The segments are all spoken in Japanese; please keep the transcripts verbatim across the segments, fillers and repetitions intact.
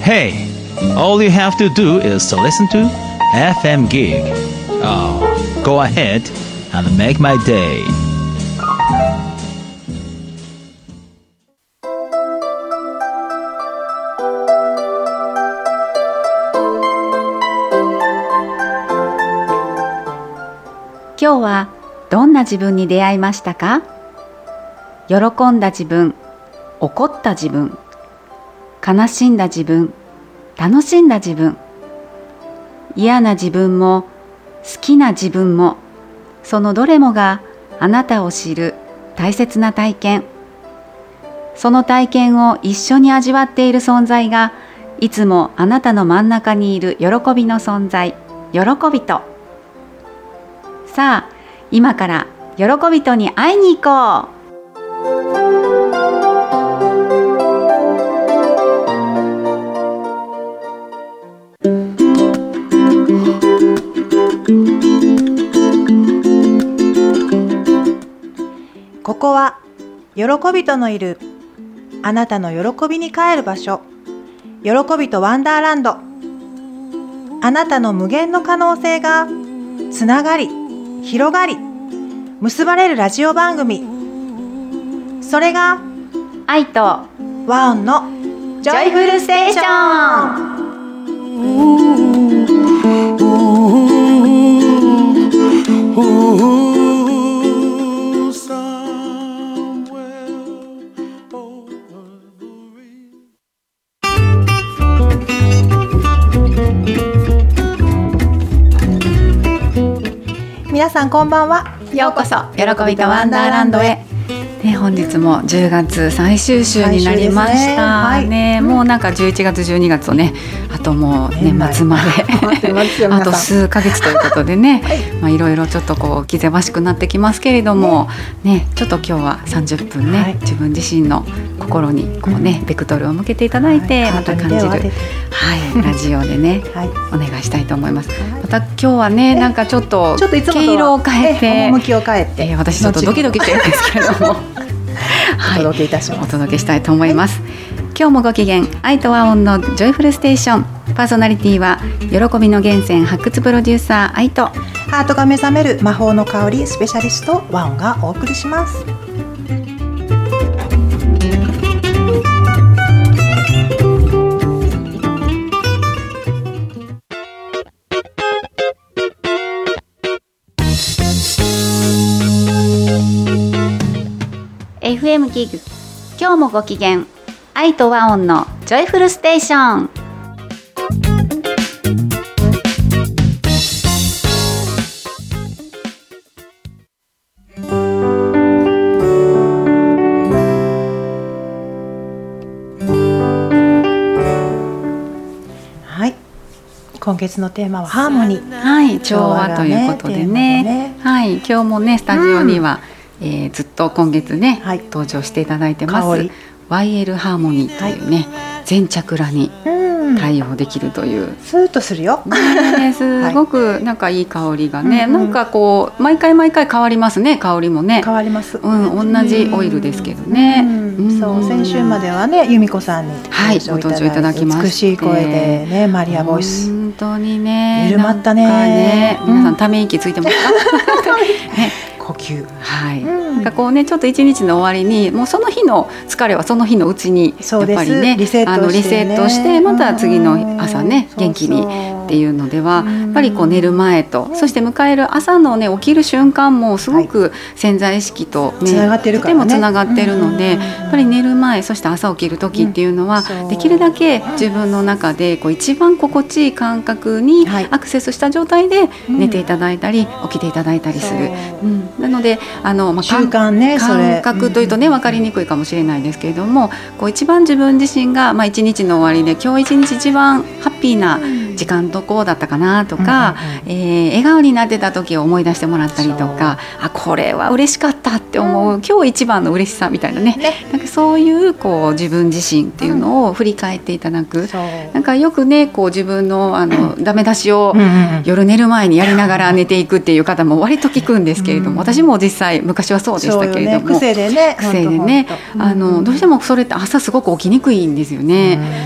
Hey, all you have to do is to listen to エフエム Gig. Oh, go ahead and make my day. 今日はどんな自分に出会いましたか？喜んだ自分、怒った自分、悲しんだ自分、楽しんだ自分、嫌な自分も好きな自分も、そのどれもがあなたを知る大切な体験。その体験を一緒に味わっている存在が、いつもあなたの真ん中にいる喜びの存在、喜びと。さあ、今から喜びとに会いに行こう。 ここは喜びとのいるあなたの喜びに帰る場所、喜びとワンダーランド。あなたの無限の可能性がつながり、広がり、結ばれるラジオ番組。それが愛と和音のジョイフルステーション。皆さんこんばんは。 ようこそ喜びとワンダーランドへ。ね、本日もじゅうがつ最終週になりました、はいね、もうなんかじゅういちがつじゅうにがつとね、あともう年末まであと数ヶ月ということでね、はい、まあいろいろちょっとこう気ぜわしくなってきますけれども、ねね、ちょっと今日はさんじゅっぷんね、はい、自分自身の心にこうね、うん、ベクトルを向けていただいて、はい、また感じる、はい、ラジオでね、はい、お願いしたいと思います。また今日はね、なんかちょっと毛色を変えて、 趣を変えて、 えー、私ちょっとドキドキしてるんですけれどもはい、お届けいたします。 お届けしたいと思います。今日もご機嫌、愛と和音のジョイフルステーション。パーソナリティは喜びの源泉発掘プロデューサー愛と、 ハートが目覚める魔法の香りスペシャリスト和音がお送りします。 エフエム ギグ、今日もご機嫌、愛と和音のジョイフルステーション。 はい、今月のテーマはハーモニー、 はい、調和ということで ね, ね、はい、今日もねスタジオには、うんえー、ずっと今月ね、はい、登場していただいてます ワイエル ハーモニーというね、はい、全チャクラに対応できるという、 うん、スーッとするよ、 ね、すごくなんかいい香りがね、はい、なんかこう毎回毎回変わりますね。香りもね変わります、 うん、同じオイルですけどね、うんうん、そう先週まではね由美子さんにご登場いただきまして、 美しい声でねマリアボイス本当にね緩まった ね, ね皆さんため息ついてますか、 ね呼吸、 はい、うん、なんかこうねちょっと一日の終わりにもうその日の疲れはその日のうちにやっぱりねリセットしてね、あのリセットしてまた次の朝ね元気にっていうのではやっぱりこう寝る前とそして迎える朝のね起きる瞬間もすごく潜在意識とね、 つながってるからね、 とてもつながってるので、やっぱり寝る前そして朝起きる時っていうのは、うん、できるだけ自分の中でこう一番心地いい感覚にアクセスした状態で寝ていただいたり、うん、起きていただいたりする、うん、なのであの、まあ、 習慣ね、 感覚というとね分かりにくいかもしれないですけれども、こう一番自分自身が、まあ、一日の終わりで今日一日一番ハッピーな時間どこだったかなとか、うんうんうんえー、笑顔になってた時を思い出してもらったりとか、あこれは嬉しかったって思う、うん、今日一番の嬉しさみたいな ね, ねなんかそういう、こう自分自身っていうのを振り返っていただく、うん、なんかよくねこう自分 の, あの、うん、ダメ出しを夜寝る前にやりながら寝ていくっていう方も割と聞くんですけれども、うん、私も実際昔はそうでしたけれども、 そうよね、癖でね癖でねあのどうしてもそれって朝すごく起きにくいんですよね、 うん、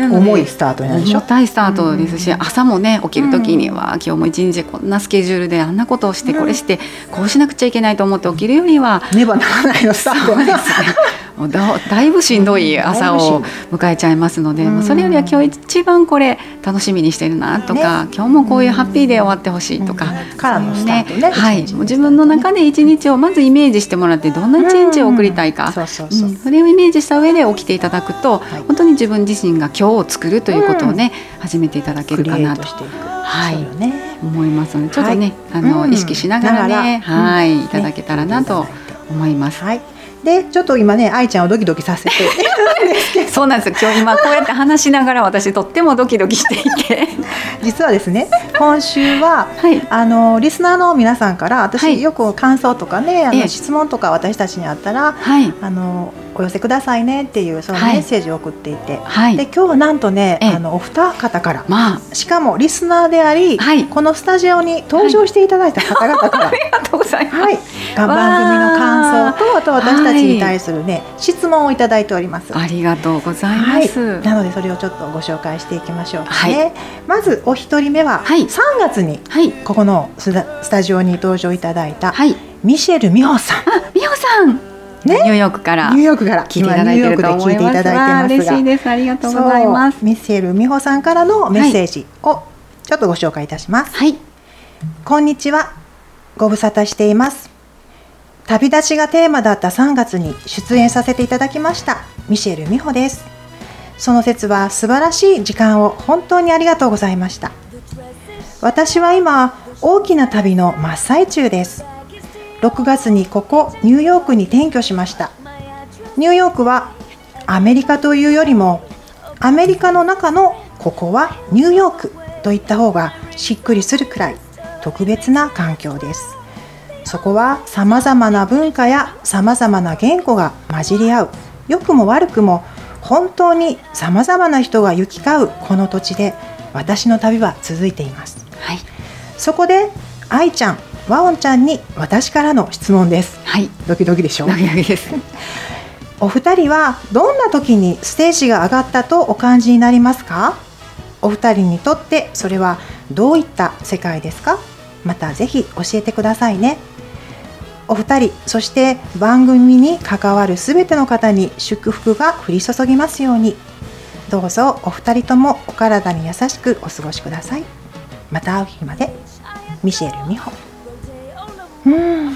重いスタートになるでしょ。 重たいスタートですし、朝もね起きる時には、今日も一日こんなスケジュールであんなことをして、これしてこうしなくちゃいけないと思って起きるよりは、 ねばならないのスタートそうですねもう だ, だいぶしんどい朝を迎えちゃいますので、もうそれよりは今日一番これ楽しみにしてるなとか、ね、今日もこういうハッピーで終わってほしいとか、 うん、からのスタートね、 はい、もう自分の中で一日をまずイメージしてもらって、どんな一日を送りたいか、それをイメージした上で起きていただくと、はい、本当に自分自身が今日を作るということをね、うん、始めていただけるかなと、はい、ね、思いますので、ちょっとね、はい、あの、うん、意識しながらね、はい、うん、いただけたらなと思います。 はい、でちょっと今ね愛ちゃんをドキドキさせてそうなんですよ。今日今こうやって話しながら私とってもドキドキしていて実はですね、今週は、はい、あのリスナーの皆さんから私、はい、よく感想とかね、あの質問とか私たちにあったら、はい、あのお寄せくださいねっていうそのメッセージを送っていて、はい、で今日はなんとね、あのお二方から、まあ、しかもリスナーであり、はい、このスタジオに登場していただいた方々から、はい、ありがとうございます、はい、番組の感想と、あと私たちに対するね、はい、質問をいただいております。 ありがとうございます、 はい、なのでそれをちょっとご紹介していきましょう、はい、まずお一人目は、はい、さんがつにここのスタジオに登場いただいた、はい、ミシェル美穂さん。 あ、美穂さん、ね、ニューヨークからニューヨークから聞いていただいていると思います。ニューヨークで聞いていただいてますが、嬉しいです。ありがとうございます。 ミシェル美穂さんからのメッセージをちょっとご紹介いたします。はい、こんにちは、ご無沙汰しています。旅立ちがテーマだったさんがつに出演させていただきましたミシェル美穂です。その節は素晴らしい時間を本当にありがとうございました。私は今大きな旅の真っ最中です。ろくがつにここニューヨークに転居しました。ニューヨークはアメリカというよりもアメリカの中のここはニューヨークといった方がしっくりするくらい特別な環境です。そこはさまざまな文化やさまざまな言語が混じり合う、良くも悪くも本当にさまざまな人が行き交うこの土地で私の旅は続いています。はい、そこで愛ちゃん、ワオンちゃんに私からの質問です。はい、ドキドキでしょう。 ドキドキです。 お二人はどんな時にステージが上がったとお感じになりますか？お二人にとってそれはどういった世界ですか？またぜひ教えてくださいね。お二人、そして番組に関わるすべての方に祝福が降り注ぎますように。どうぞお二人ともお体に優しくお過ごしください。また会う日まで。ミシェル美穂。うん、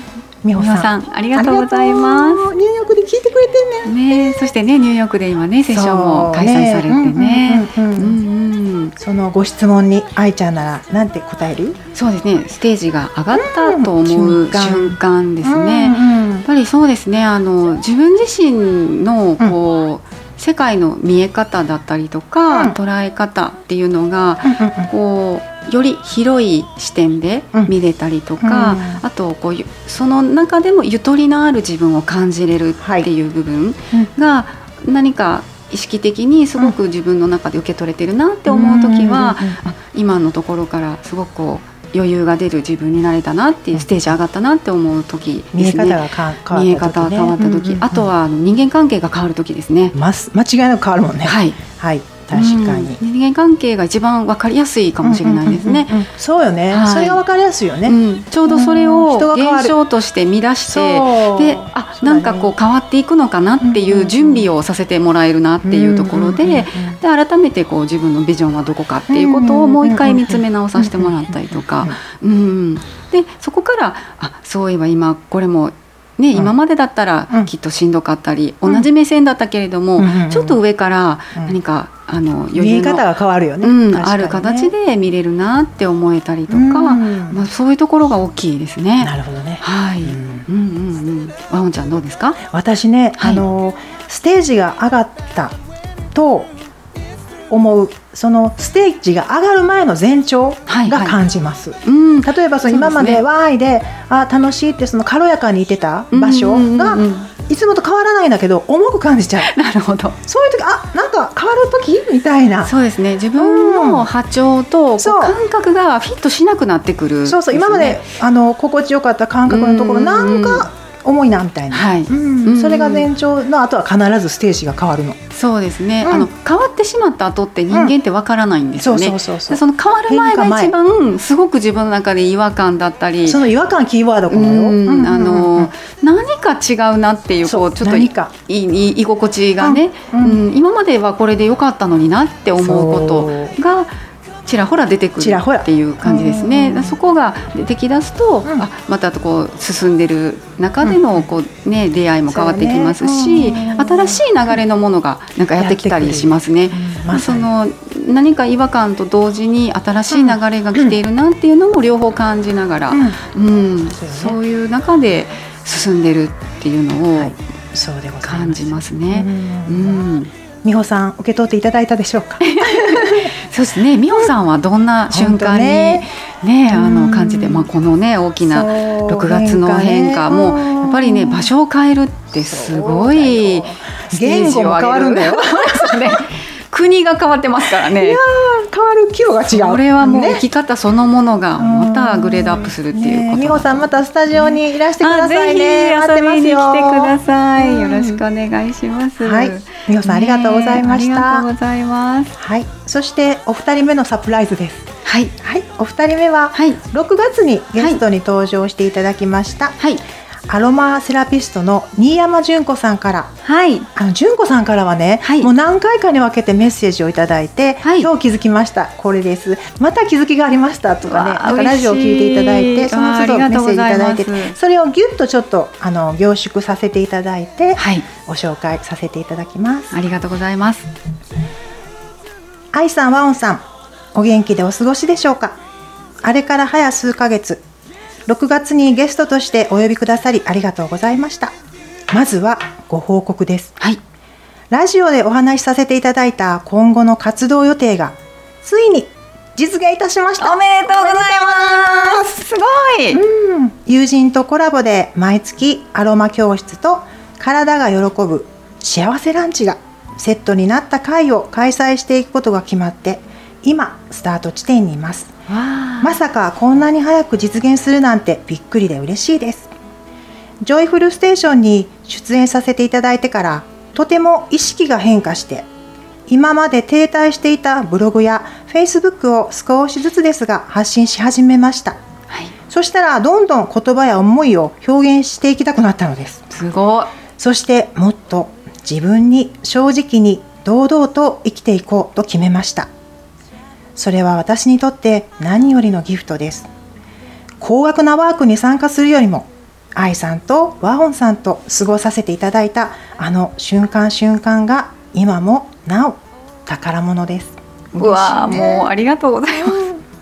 美穂さん、 ありがとうございます。 ニューヨークで聞いてくれてんね。 ね、そしてね、ニューヨークで今ねセッションも開催されてね。 そのご質問に愛ちゃんならなんて答える？ そうですね、ステージが上がったと思う瞬間ですね。やっぱりそうですね、あの自分自身のこう、うん、世界の見え方だったりとか、うん、捉え方っていうのが、うん、こうより広い視点で見れたりとか、うん、あとこうその中でもゆとりのある自分を感じれるっていう部分が何か意識的にすごく自分の中で受け取れてるなって思うときは、あ、今のところからすごくこう余裕が出る自分になれたなっていう、ステージ上がったなって思う時ですね。 見え方が変わった時ね。 見え方が変わった時、うんうんうん、あとは人間関係が変わる時ですね。 ま、間違いなく変わるもんね。はい、はい、確かに、 うん、人間関係が一番分かりやすいかもしれないですね。 うんうんうんうん、そうよね、はい、それが分かりやすいよね。うん、 ちょうどそれを現象として見出して、で、あ、なんかこう変わっていくのかなっていう準備をさせてもらえるなっていうところで、で改めてこう自分のビジョンはどこかっていうことをもう一回見つめ直させてもらったりとか、うん、でそこからあ、そういえば今これもね、今までだったらきっとしんどかったり、うん、同じ目線だったけれども、うん、ちょっと上から何か、うん、あの余裕の見え方が変わるよね、 うん、ある形で見れるなって思えたりとか、うん、まあ、そういうところが大きいですね。 なるほどね。 はい、うん、うんうんうん。ワオンちゃんどうですか？ 私ね、はい、あのステージが上がったと思う、そのステージが上がる前の前兆が感じます、はいはい、うん、例えばその今までワーイで、あ、楽しいってその軽やかにいてた場所がいつもと変わらないんだけど重く感じちゃう。 なるほど。 そういう時、あ、なんか変わる時みたいな。 そうですね、自分の波長と感覚がフィットしなくなってくる、ね、 そうそう、今まであの心地よかった感覚のところ、なんか重いなみたいな、 はい、 うんうん、それが前兆の後は必ずステージが変わるの。 そうですね、 うん、 あの変わってしまった後って人間ってわからないんですよね、 うん、そうそうそうそう。 その変わる前が一番すごく自分の中で違和感だったり、 その違和感キーワードかもよ、うんうんうん、 あの何か違うなっていう、こうちょっといい居心地がね、うんうんうん、今まではこれで良かったのになって思うことがちらほら出てくるっていう感じですね。そこが出てきだすと、うん、あまたこう進んでる中でのこう、ね、出会いも変わってきますし、ね、うん、新しい流れのものがなんかやってきたりしますね。うん、その何か違和感と同時に新しい流れが来ているなっていうのも両方感じながら、うんうんうん、そういう中で進んでるっていうのを感じますね。うん、 美穂さん受け取っていただいたでしょうか。 そうですね、美穂さんはどんな瞬間に、ねね、あの感じで、まあ、この、ね、大きなろくがつの変化もやっぱりね、場所を変えるってすごいステージを上げる、言語も変わるんだよ国が変わってますからね。 いや変わる規模が違う。 これはもう生き方そのものがまたグレードアップするっていうこと。 美穂さんまたスタジオにいらしてくださいね。 ぜひ遊びに来てください。よろしくお願いします。 はい、美穂さんありがとうございました。 ありがとうございます。 はい、そしてお二人目のサプライズです。 はい、 はい、お二人目はろくがつにゲストに登場していただきました。はい、アロマセラピストの新山純子さんから、はい、あの純子さんからはね、はい、もう何回かに分けてメッセージをいただいて、はい、今日気づきました、これです、また気づきがありましたとかね、なんかラジオを聞いていただいて、その都度メッセージいただいて、それをギュッとちょっとあの凝縮させていただいて、はい、ご紹介させていただきます。 ありがとうございます。 愛さん、和音さん、お元気でお過ごしでしょうか。あれから早数ヶ月、ろくがつにゲストとしてお呼びくださりありがとうございました。まずはご報告です。はい、ラジオでお話しさせていただいた今後の活動予定がついに実現いたしました。 おめでとうございます。すごい。 うん、友人とコラボで毎月アロマ教室と体が喜ぶ幸せランチがセットになった会を開催していくことが決まって、今スタート地点にいます。まさかこんなに早く実現するなんてびっくりで嬉しいです。ジョイフルステーションに出演させていただいてからとても意識が変化して、今まで停滞していたブログやフェイスブックを少しずつですが発信し始めました。はい、そしたらどんどん言葉や思いを表現していきたくなったのです。 すごい。 そしてもっと自分に正直に堂々と生きていこうと決めました。それは私にとって何よりのギフトです。高額なワークに参加するよりも、愛さんと和音さんと過ごさせていただいたあの瞬間瞬間が今もなお宝物です。 うわー、もうありがとうございます。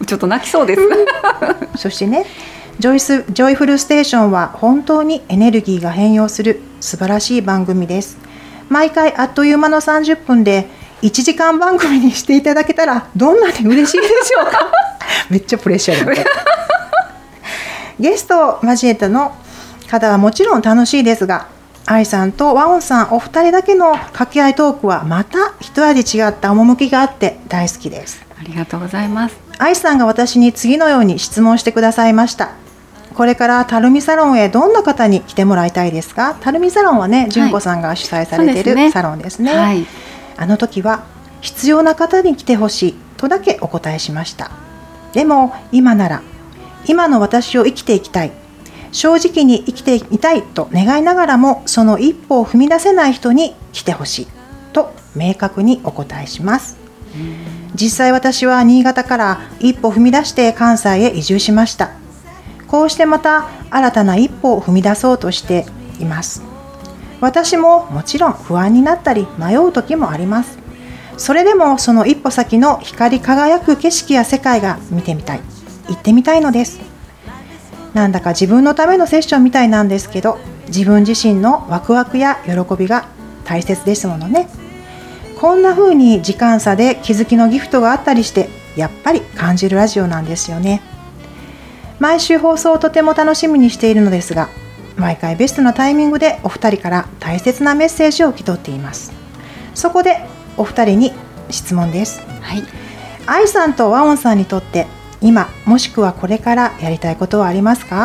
ちょっと泣きそうです。 そしてね、ジョイス、ジョイフルステーションは本当にエネルギーが変容する素晴らしい番組です。毎回あっという間のさんじゅっぷんでいちじかん番組にしていただけたらどんなに嬉しいでしょうか。めっちゃプレッシャーだ。ゲストを交えての方はもちろん楽しいですが、愛さんと和音さんお二人だけの掛け合いトークはまた一味違った趣があって大好きです。 ありがとうございます。 愛さんが私に次のように質問してくださいました。これからたるみサロンへどんな方に来てもらいたいですか。たるみサロンはね、純子さんが主催されているサロンですね。はい、あの時は必要な方に来てほしいとだけお答えしました。でも今なら、今の私を生きていきたい、正直に生きていたいと願いながらも、その一歩を踏み出せない人に来てほしいと明確にお答えします。実際私は新潟から一歩踏み出して関西へ移住しました。こうしてまた新たな一歩を踏み出そうとしています。私ももちろん不安になったり迷う時もあります。それでもその一歩先の光り輝く景色や世界が見てみたい、行ってみたいのです。なんだか自分のためのセッションみたいなんですけど、自分自身のワクワクや喜びが大切ですものね。こんな風に時間差で気づきのギフトがあったりして、やっぱり感じるラジオなんですよね。毎週放送をとても楽しみにしているのですが、毎回ベストなタイミングでお二人から大切なメッセージを受け取っています。そこでお二人に質問です。はい、愛さんと和音さんにとって今もしくはこれからやりたいことはありますか？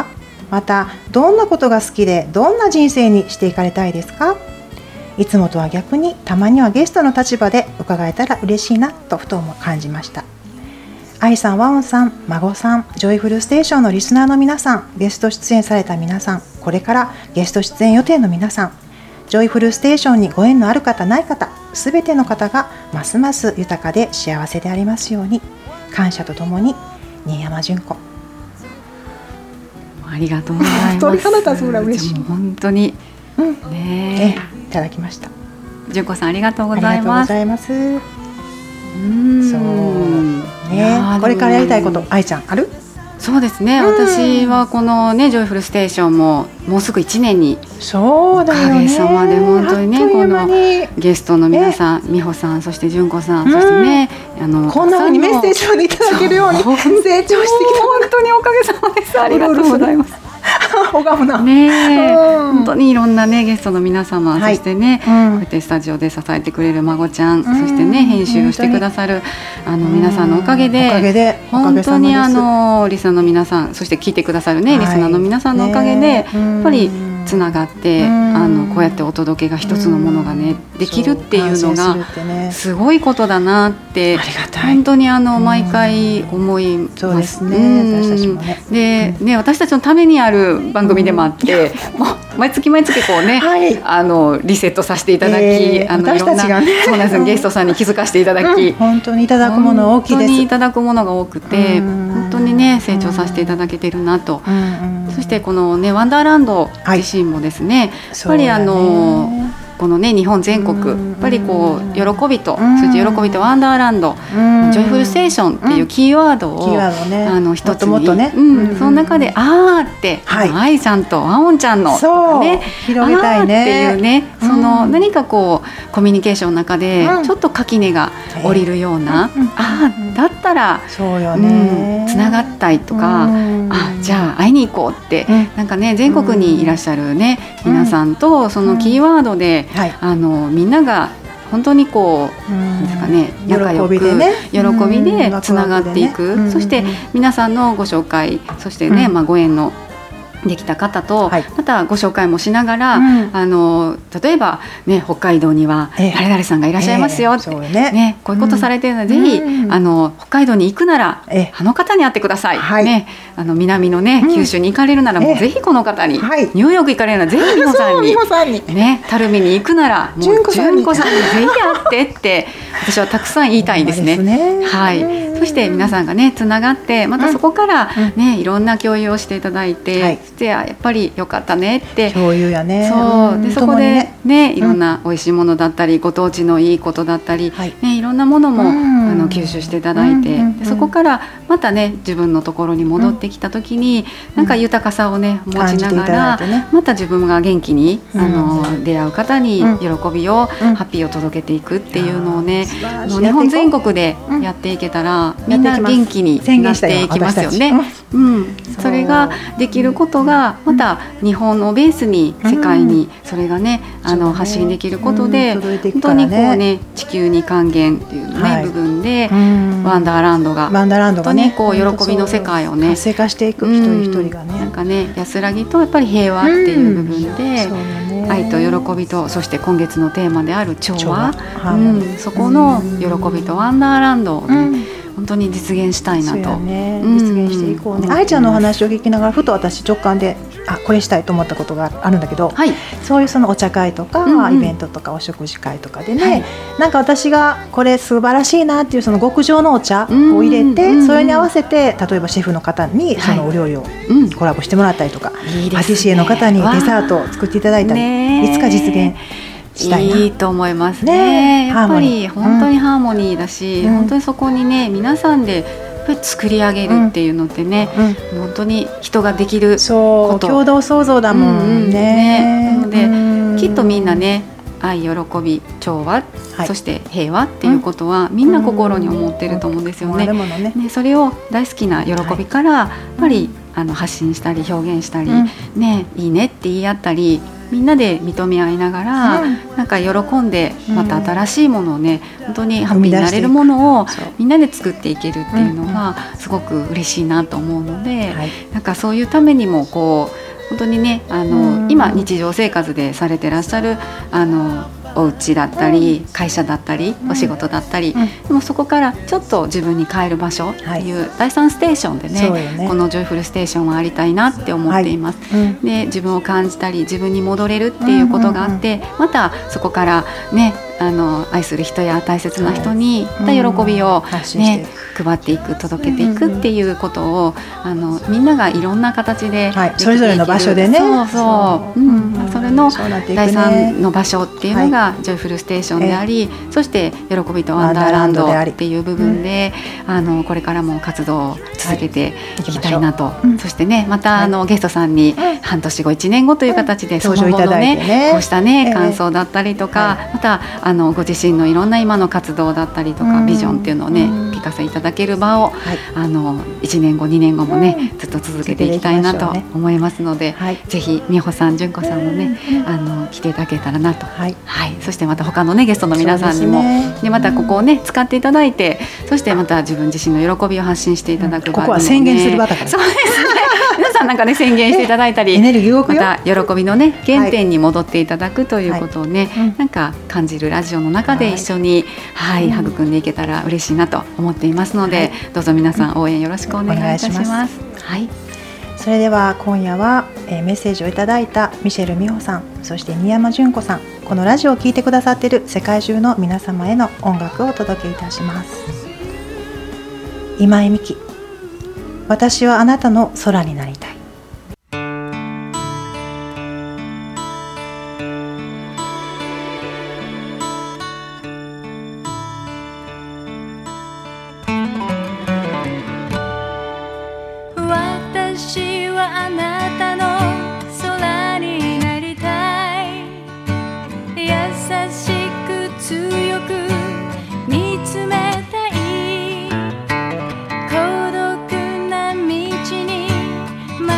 またどんなことが好きでどんな人生にしていかれたいですか？いつもとは逆にたまにはゲストの立場で伺えたら嬉しいなとふと感じました。愛さん、ワオンさん、孫さん、ジョイフルステーションのリスナーの皆さん、ゲスト出演された皆さん、これからゲスト出演予定の皆さん、ジョイフルステーションにご縁のある方ない方、すべての方がますます豊かで幸せでありますように、感謝とともに新山純子。 ありがとうございます。 鳥肌立つぐらい嬉しい。 本当に、 うん、 ねえいただきました。 純子さんありがとうございます。 ありがとうございます。 うんそうね、これからやりたいこと愛ちゃんある？ そうですね、うん、私はこのねジョイフルステーションももうすぐいちねんに、 そうだよね、 おかげさまで本当にねこのゲストの皆さん、美穂さん、そして純子さん、うん、そしてねあのこんな風にメッセージをいただけるように成長してきた。 本当におかげさまです。ありがとうございます。 おがむなねえ、うん、本当にいろんなねゲストの皆様、はい、そしてね、うん、こうやってスタジオで支えてくれる孫ちゃん、うん、そしてね編集をしてくださるあの皆さんのおかげで、 おかげで本当にあのリスナーの皆さん、そして聞いてくださるね、はい、リスナーの皆さんのおかげで、ね、やっぱりつながって、あのこうやってお届けが一つのものがねできるっていうのがすごいことだなって本当にあの毎回思います。 そうですね、私たちもね。 でね、私たちのためにある番組でもあって、もう毎月毎月こうね、はい、あのリセットさせていただき、 えー、 あの私たちがね、 そうなんです、ゲストさんに気づかせていただき、うん、 本当にいただくもの大きいです。 本当にいただくものが多くて、本当にね成長させていただけてるなと。そしてこのねワンダーランド自身もですね、はい、やっぱりあのこのね日本全国やっぱりこう喜びと、そして喜びとワンダーランド、ジョイフルステーションっていうキーワードをあの一つに、もっとね、その中であーって、愛ちゃんとワオンちゃんのね広げたいねっていうね、その何かこうコミュニケーションの中でちょっと垣根が降りるような、あーだったらそうよね、 つながったいとか、あじゃあ会いに行こうって、なんかね全国にいらっしゃるね皆さんとそのキーワードではい、あのみんなが本当にこう、なんですかね、仲良く喜びで、ね、喜びでつながっていく、うん、そして皆さんのご紹介、そしてね、うん、まあ、ご縁のできた方と、はい、またご紹介もしながら、うん、あの例えば、ね、北海道には誰々さんがいらっしゃいますよって、えーねね、こういうことされているので、うん、ぜひ、うん、あの北海道に行くなら、えー、あの方に会ってください、はいね、あの南の、ね、九州に行かれるなら、うん、もうぜひこの方に、えーはい、ニューヨーク行かれるならぜひ美穂さんに、美穂さんにね、垂水に行くならもう純子さんにぜひ会ってって私はたくさん言いたいんですね。 ね、 はい、そして皆さんがねつながってまたそこから、ね、いろんな共有をしていただいて、はい、でやっぱりよかったねって共有やね、 そうでそこで、ねね、いろんな美味しいものだったり、ご当地のいいことだったり、はいね、いろんなものも、うん、あの吸収していただいて、うん、でそこからまたね自分のところに戻ってきた時に、うん、なんか豊かさをね持ちながら、ね、また自分が元気に、うん、あの出会う方に喜びを、うん、ハッピーを届けていくっていうのをね、あの日本全国でやっていけたら、うん、みんな元気になっていきますよね。うん、それができることがまた日本をベースに世界にそれがね、うん、あの発信できることで、うんね、本当にこうね地球に還元っていうね、はい、部分で、うん、ワンダーランドがワンダーランドがねこう喜びの世界をね活性化していく、一人一人がね、 なんかね安らぎとやっぱり平和っていう部分で、うんね、愛と喜びと、そして今月のテーマである調和、うん、そこの喜びとワンダーランドをね、うん本当に実現したいなと、 ね、実現していこうね、うん、愛ちゃんのお話を聞きながらふと私直感であこれしたいと思ったことがあるんだけど、はい、そういうそのお茶会とか、うんうん、イベントとかお食事会とかでね、はい、なんか私がこれ素晴らしいなっていうその極上のお茶を入れて、うんうん、それに合わせて例えばシェフの方にそのお料理をコラボしてもらったりとか、はい、パティシエの方にデザートを作っていただいたり、いつか実現したいな。 いいと思いますね。やっぱり本当にハーモニーだし、うん、本当にそこにね皆さんでやっぱり作り上げるっていうのってね、うん、本当に人ができること、 そう共同創造だもんね。 うんうん、ねなので、きっとみんなね愛、喜び、調和、はい、そして平和っていうことは、うん、みんな心に思ってると思うんですよね。うんねねそれを大好きな喜びから、はい、やっぱりあの発信したり表現したり、うん、ねいいねって言い合ったりみんなで認め合いながら、うん、なんか喜んでまた新しいものをね、うん、本当にハッピーになれるものをみんなで作っていけるっていうのがすごく嬉しいなと思うので、うん、なんかそういうためにもこう本当にねあの、うん、今日常生活でされてらっしゃるあのお家だったり会社だったりお仕事だったり、うん、でもそこからちょっと自分に帰る場所っていうだいさんステーションで ね,、はい、ねこのジョイフルステーションはありたいなって思っています、はいうん、で自分を感じたり自分に戻れるっていうことがあって、うんうんうん、またそこからねあの愛する人や大切な人にまた喜びを、ねうん、配っていく届けていくっていうことをあのみんながいろんな形で、 はい、それぞれの場所でねそうそう、うんうん、それのだいさんの場所っていうのがジョイフルステーションであり、えー、そして喜びとワンダーランドっていう部分で、うん、あのこれからも活動を続けていきたいなと、はいうん、そしてねまたあの、はい、ゲストさんに半年後いちねんごという形で、うん、その後のね、ねこうしたね、えー、感想だったりとか、はい、またあのご自身のいろんな今の活動だったりとか、うん、ビジョンっていうのをね、うん、聞かせいただける場を、はい、あのいちねんごにねんごもね、うん、ずっと続けていきたいなと思いますので、はい、ぜひ美穂さん純子さんもね、うん、あの来ていただけたらなと、はいはい、そしてまた他のねゲストの皆さんにも、ね、でまたここをね使っていただいて、そしてまた自分自身の喜びを発信していただく場合も、ね、 ここは宣言する場だから、 そうですね皆さんなんかね宣言していただいたりエネルギー動くよ、 また喜びのね原点に戻っていただくということをね、はい、なんか感じるラジオの中で一緒に、はいはい、育んでいけたら嬉しいなと思っていますので、はい、どうぞ皆さん応援よろしくお願いいたします。はい、 それでは今夜は、えー、メッセージをいただいたミシェル美穂さん、そして新山純子さん、このラジオを聴いてくださっている世界中の皆様への音楽をお届けいたします。今井美樹、私はあなたの空になりたい。 私はあなたの空になりたい。優しく強く見つめたい。孤独な道に迷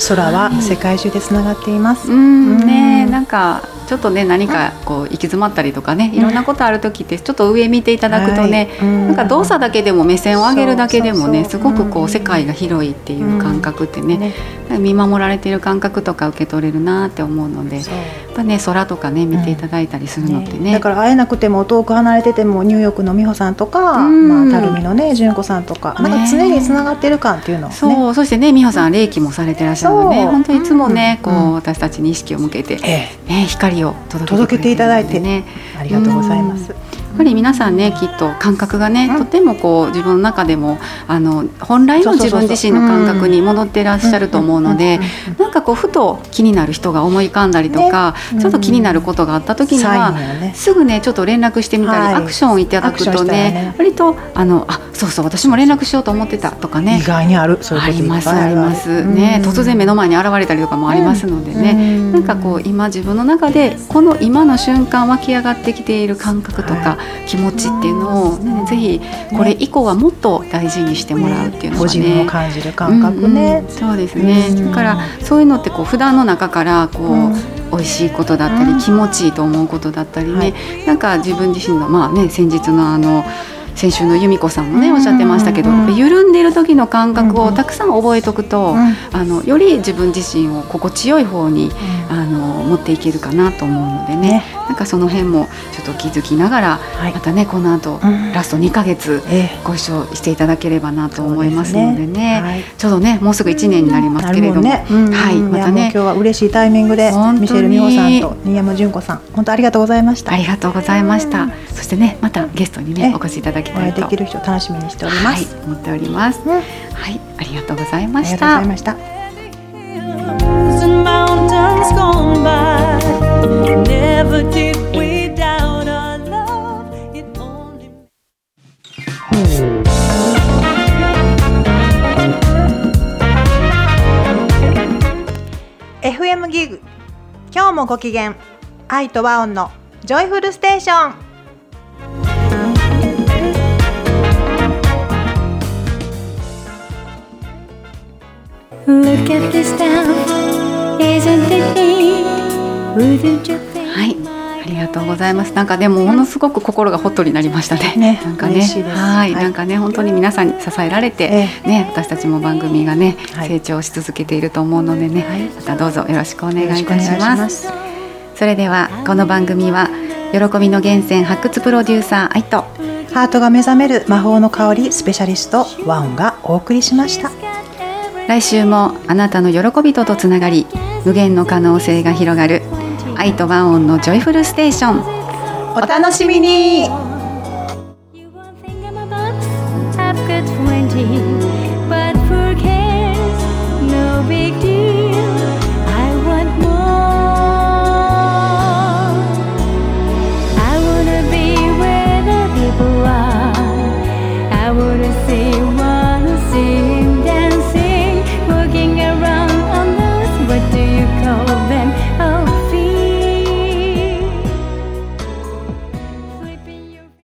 空は世界中でつながっています。 うんね、なんかちょっとね何かこう行き詰まったりとかね、いろんなことある時ってちょっと上見ていただくとね、はい、なんか動作だけでも目線を上げるだけでもねすごくこう世界が広いっていう感覚ってね、ね見守られている感覚とか受け取れるなって思うので、やっぱね空とかね見ていただいたりするのってね、 ねだから会えなくても遠く離れててもニューヨークの美穂さんとか、まあ、垂水のね純子さんとか、なんか常につながってる感っていうのを、ね、 そうそしてね美穂さん霊気もされてらっしゃるので、ね、本当にいつもね、うん、こう私たちに意識を向けて、ね、光を届けていただいてね、 ありがとうございます。 やっぱり皆さんねきっと感覚がね、うん、とてもこう自分の中でもあの本来の自分自身の感覚に戻ってらっしゃると思うので、なんかこうふと気になる人が思い浮かんだりとか、ね、ちょっと気になることがあった時には、ね、すぐねちょっと連絡してみたり、はい、アクションをいただくと ね, ね割とあのあそうそう私も連絡しようと思ってたとかね、 意外にあるそういうことありますありますね、突然目の前に現れたりとかもありますのでね、うん、なんかこう今自分の中でこの今の瞬間湧き上がってきている感覚とか、はい、気持ちっていうのを、ね、ぜひこれ以降はもっと大事にしてもらうっていうのがね、 ご自分を感じる感覚ね、 うんうん、そうですね、うん、だからそういうのってこう普段の中からこう、うん、美味しいことだったり、うん、気持ちいいと思うことだったりね、はい、なんか自分自身のまあね先日のあの先週の由美子さんもねおっしゃってましたけど、うんうん、緩んでいる時の感覚をたくさん覚えておくと、うん、あのより自分自身を心地よい方に、うん、あの持っていけるかなと思うので ね, ねなんかその辺もちょっと気づきながら、はい、またねこの後、うん、ラストにかげつご一緒していただければなと思いますので ね, でね、はい、ちょうどねもうすぐいちねんになりますけれども、ねうんはい、またね今日は嬉しいタイミングでミシェル美穂さんと新山純子さん本当ありがとうございました。 ありがとうございました。そしてねまたゲストにねお越しいただきたいとお会いできる人楽しみにしております、 はい、思っております、うん、はいありがとうございました。 ありがとうございました。エフエム ギグ今日もご機嫌愛と和音のジョイフルステーション。 Look at this town, isn't it neat? Wouldn't you think? はい、ありがとうございます。なんかでもものすごく心がホットになりましたね。ねなんかね、はい、なんかね本当に皆さんに支えられて、ええ、ね私たちも番組がね、はい、成長し続けていると思うのでね、はい、またどうぞよろしくお願いいたします。それではこの番組は喜びの源泉発掘プロデューサー愛とハートが目覚める魔法の香りスペシャリスト和音がお送りしました。 来週もあなたの喜びととつながり無限の可能性が広がる愛と和音のジョイフルステーションお楽しみに。